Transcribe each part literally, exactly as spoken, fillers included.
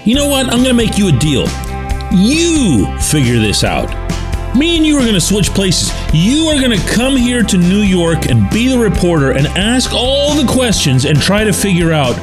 You know what? I'm going to make you a deal. You figure this out. Me and you are going to switch places. You are going to come here to New York and be the reporter and ask all the questions and try to figure out,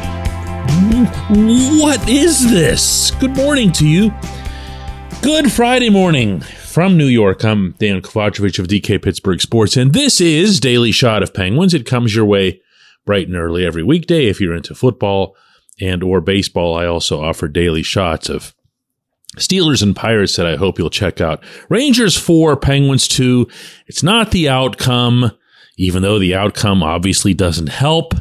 what is this? Good morning to you. Good Friday morning from New York. I'm Dan Kovacevic of D K Pittsburgh Sports, and this is Daily Shot of Penguins. It comes your way bright and early every weekday if you're into football and or baseball. I also offer daily shots of Steelers and Pirates that I hope you'll check out. Rangers four, Penguins two. It's not the outcome, even though the outcome obviously doesn't help.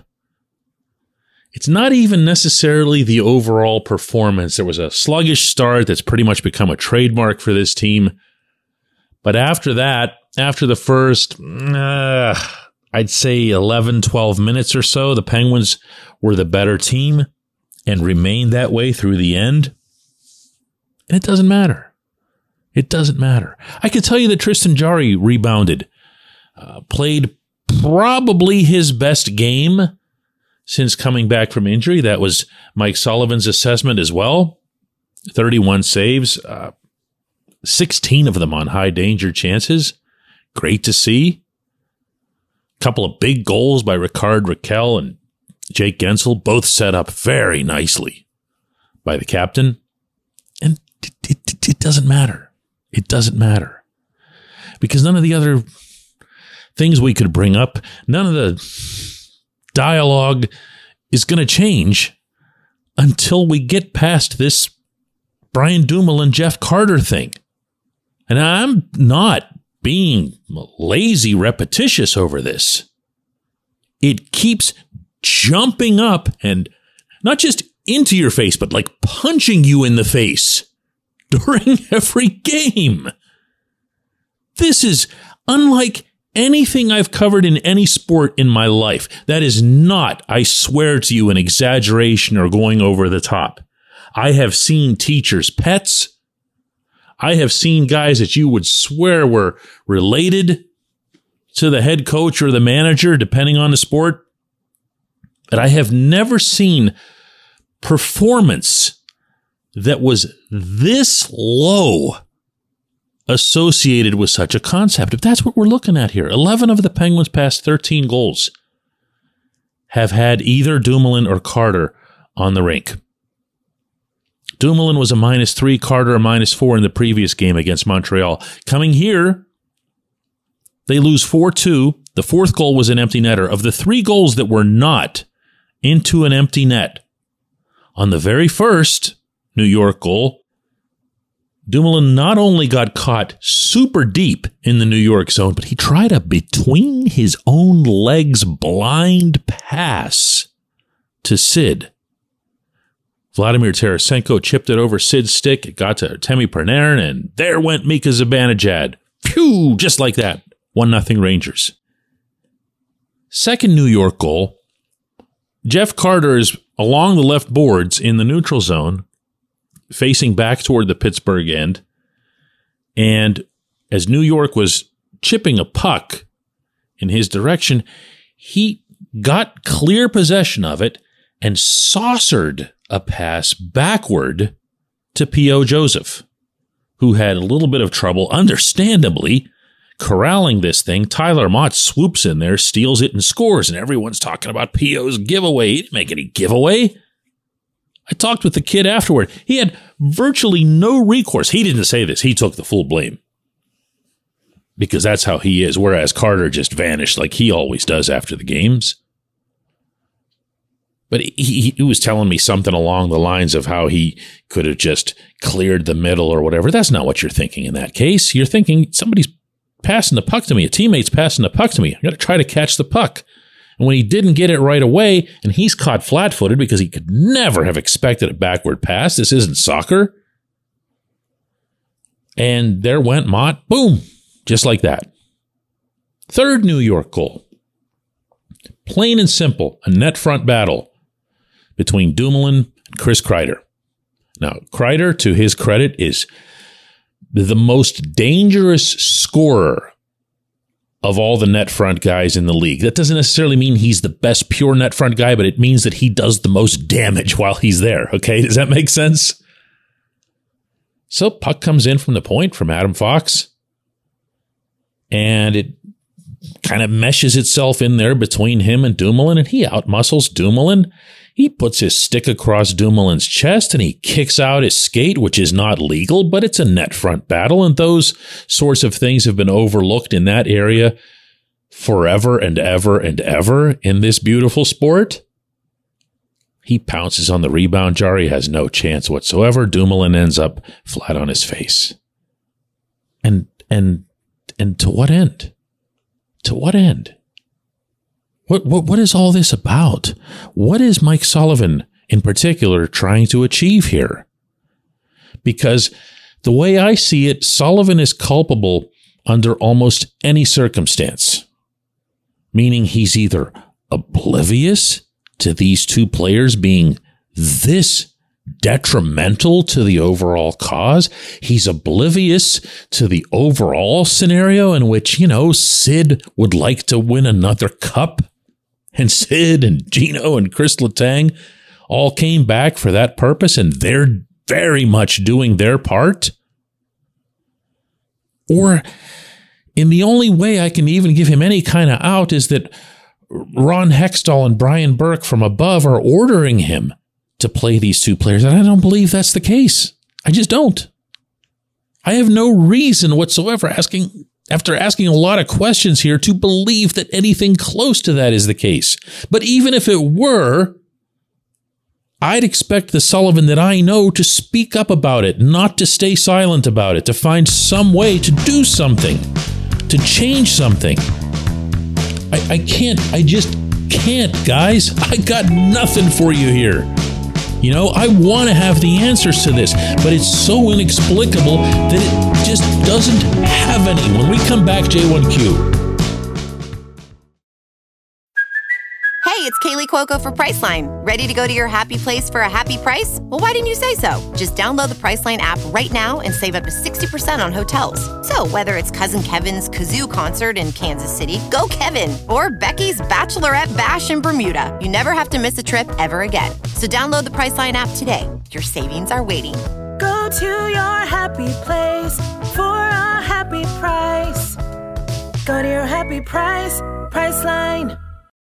It's not even necessarily the overall performance. There was a sluggish start that's pretty much become a trademark for this team. But after that, after the first, uh, I'd say eleven, twelve minutes or so, the Penguins were the better team and remained that way through the end. And it doesn't matter. It doesn't matter. I can tell you that Tristan Jarry rebounded, uh, played probably his best game since coming back from injury. That was Mike Sullivan's assessment as well. thirty-one saves, uh, sixteen of them on high danger chances. Great to see. A couple of big goals by Rickard Rakell and Jake Gensel, both set up very nicely by the captain. And it, it, it doesn't matter. It doesn't matter. Because none of the other things we could bring up, none of the dialogue is going to change until we get past this Brian Dumoulin, Jeff Carter thing. And I'm not being lazy, repetitious over this. It keeps jumping up and not just into your face, but like punching you in the face during every game. This is unlike anything I've covered in any sport in my life. That is not, I swear to you, an exaggeration or going over the top. I have seen teachers' pets. I have seen guys that you would swear were related to the head coach or the manager, depending on the sport. But I have never seen performance that was this low associated with such a concept. If that's what we're looking at here, eleven of the Penguins' past thirteen goals have had either Dumoulin or Carter on the rink. Dumoulin was a minus three, Carter a minus four in the previous game against Montreal. Coming here, they lose four two. The fourth goal was an empty netter. Of the three goals that were not into an empty net, on the very first New York goal, Dumoulin not only got caught super deep in the New York zone, but he tried a between his own legs blind pass to Sid. Vladimir Tarasenko chipped it over Sid's stick. It got to Artemi Panarin, and there went Mika Zibanejad. Phew, just like that. one nothing Rangers. Second New York goal, Jeff Carter is along the left boards in the neutral zone, facing back toward the Pittsburgh end. And as New York was chipping a puck in his direction, he got clear possession of it and saucered a pass backward to P O. Joseph, who had a little bit of trouble, understandably, corralling this thing. Tyler Mott swoops in there, steals it, and scores, and everyone's talking about P O's giveaway. He didn't make any giveaway. I talked with the kid afterward. He had virtually no recourse. He didn't say this. He took the full blame because that's how he is, whereas Carter just vanished like he always does after the games. But he, he was telling me something along the lines of how he could have just cleared the middle or whatever. That's not what you're thinking in that case. You're thinking somebody's passing the puck to me. A teammate's passing the puck to me. I got to try to catch the puck. And when he didn't get it right away, and he's caught flat-footed because he could never have expected a backward pass. This isn't soccer. And there went Mott. Boom. Just like that. Third New York goal. Plain and simple. A net front battle between Dumoulin and Chris Kreider. Now, Kreider, to his credit, is the most dangerous scorer of all the net front guys in the league. That doesn't necessarily mean he's the best pure net front guy, but it means that he does the most damage while he's there. Okay, does that make sense? So puck comes in from the point from Adam Fox, and it kind of meshes itself in there between him and Dumoulin, and he outmuscles Dumoulin. He puts his stick across Dumoulin's chest, and he kicks out his skate, which is not legal, but it's a net front battle, and those sorts of things have been overlooked in that area forever and ever and ever in this beautiful sport. He pounces on the rebound jar. He has no chance whatsoever. Dumoulin ends up flat on his face. And, and, and to what end? To what end? What, what, what is all this about? What is Mike Sullivan in particular trying to achieve here? Because the way I see it, Sullivan is culpable under almost any circumstance, meaning he's either oblivious to these two players being this detrimental to the overall cause. He's oblivious to the overall scenario in which, you know, Sid would like to win another cup, and Sid and Gino and Chris Letang all came back for that purpose, and they're very much doing their part. Or in the only way I can even give him any kind of out is that Ron Hextall and Brian Burke from above are ordering him to play these two players, and I don't believe that's the case. I just don't. I have no reason whatsoever asking, after asking a lot of questions here, to believe that anything close to that is the case. But even if it were, I'd expect the Sullivan that I know to speak up about it, not to stay silent about it, to find some way to do something, to change something. I, I can't, I just can't, guys. I got nothing for you here. You know, I want to have the answers to this, but it's so inexplicable that it just doesn't have any. When we come back, J one Q. Hey, it's Kaylee Cuoco for Priceline. Ready to go to your happy place for a happy price? Well, why didn't you say so? Just download the Priceline app right now and save up to sixty percent on hotels. So whether it's Cousin Kevin's Kazoo Concert in Kansas City, go Kevin, or Becky's Bachelorette Bash in Bermuda, you never have to miss a trip ever again. So download the Priceline app today. Your savings are waiting. Go to your happy place for a happy price. Go to your happy price, Priceline.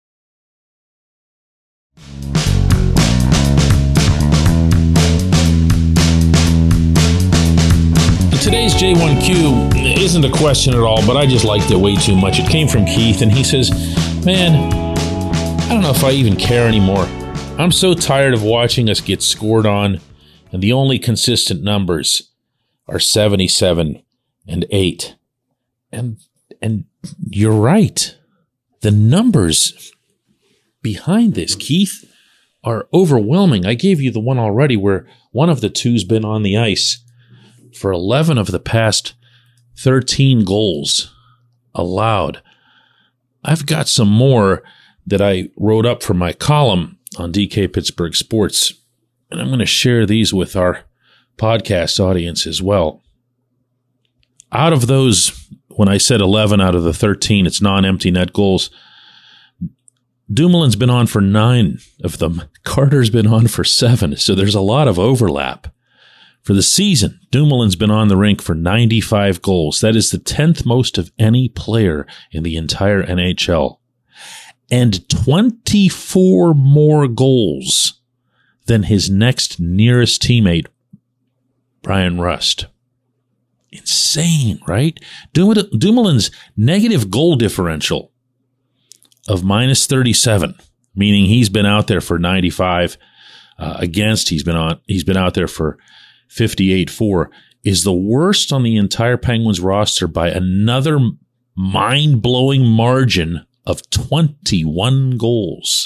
Today's J one Q isn't a question at all, but I just liked it way too much. It came from Keith, and he says, man, I don't know if I even care anymore. I'm so tired of watching us get scored on, and the only consistent numbers are seventy-seven and eight. And and you're right. The numbers behind this, Keith, are overwhelming. I gave you the one already where one of the two's been on the ice for eleven of the past thirteen goals allowed. I've got some more that I wrote up for my column on D K Pittsburgh Sports, and I'm going to share these with our podcast audience as well. Out of those, when I said eleven out of the thirteen, it's non-empty net goals. Dumoulin's been on for nine of them. Carter's been on for seven, so there's a lot of overlap. For the season, Dumoulin's been on the rink for ninety-five goals. That is the tenth most of any player in the entire N H L. And twenty-four more goals than his next nearest teammate, Brian Rust. Insane, right? Dumoulin's negative goal differential of minus thirty-seven, meaning he's been out there for ninety-five uh, against, he's been on, he's been out there for fifty-eight four, is the worst on the entire Penguins roster by another mind-blowing margin of twenty-one goals.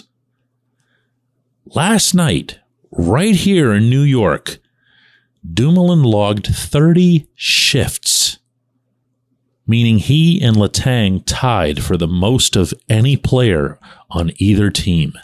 Last night, right here in New York, Dumoulin logged thirty shifts, meaning he and Letang tied for the most of any player on either team.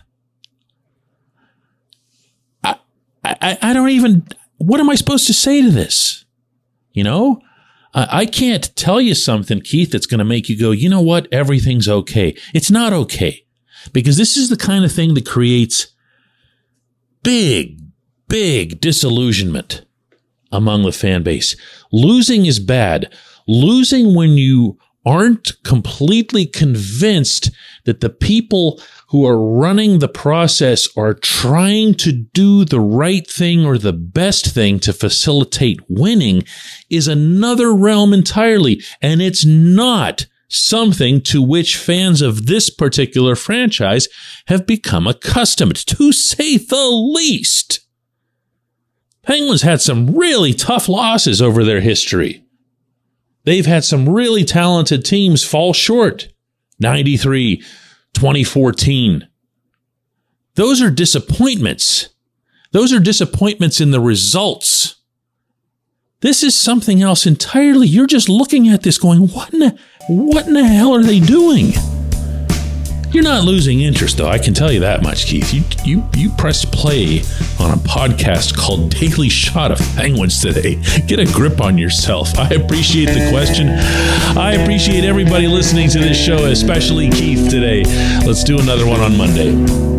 I, I, I don't even... What am I supposed to say to this? You know, I can't tell you something, Keith, that's going to make you go, you know what? Everything's okay. It's not okay, because this is the kind of thing that creates big, big disillusionment among the fan base. Losing is bad. Losing when you aren't completely convinced that the people who are running the process are trying to do the right thing or the best thing to facilitate winning is another realm entirely. And it's not something to which fans of this particular franchise have become accustomed, to say the least. Penguins had some really tough losses over their history. They've had some really talented teams fall short. ninety-three, twenty fourteen. Those are disappointments. Those are disappointments in the results. This is something else entirely. You're just looking at this going, what in the, what in the hell are they doing? You're not losing interest, though. I can tell you that much, Keith. You you you pressed play on a podcast called Daily Shot of Penguins today. Get a grip on yourself. I appreciate the question. I appreciate everybody listening to this show, especially Keith today. Let's do another one on Monday.